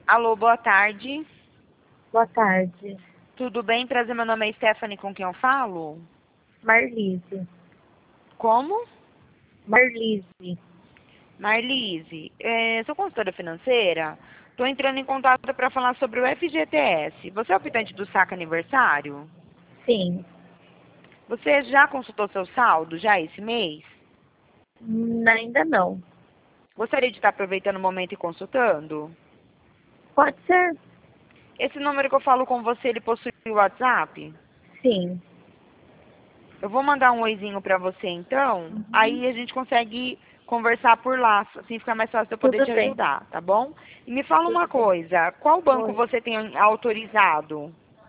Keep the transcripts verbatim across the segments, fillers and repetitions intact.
Alô, boa tarde. Boa tarde. Tudo bem? Prazer, meu nome é Stephanie, com quem eu falo? Marlise. Como? Marlise. Marlise, é, sou consultora financeira. Estou entrando em contato para falar sobre o F G T S. Você é o optante do saque aniversário? Sim. Você já consultou seu saldo, já esse mês? Hum, ainda não. Gostaria de estar aproveitando o momento e consultando? Pode ser? Esse número que eu falo com você, ele possui o WhatsApp? Sim. Eu vou mandar um oizinho para você então, Uhum. aí a gente consegue conversar por lá, assim fica mais fácil de eu poder Tudo te bem. ajudar, tá bom? E me fala uma Tudo bem. coisa, qual banco Oi. você tem autorizado?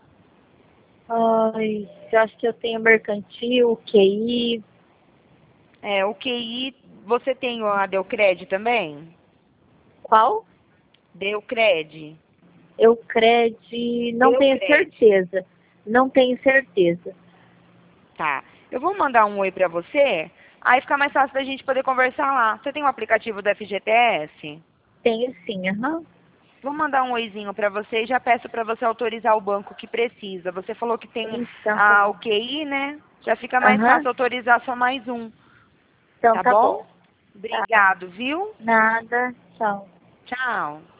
Ai, eu acho que eu tenho mercantil, Q I. É, o Q I, você tem a Deucred também? Qual? Deucred. Eucred. Não tenho Deucred, certeza. Não tenho certeza. tá. Eu vou mandar um oi pra você, aí fica mais fácil da gente poder conversar lá. Você tem o aplicativo do F G T S? Tenho sim, aham. Vou mandar um oizinho para você e já peço para você autorizar o banco que precisa. Você falou que tem Então tá a, o bom. Q I, né? Já fica mais Aham. fácil autorizar só mais um, Então tá tá bom? bom. Tá. Obrigado, viu? Nada. Tchau. Tchau.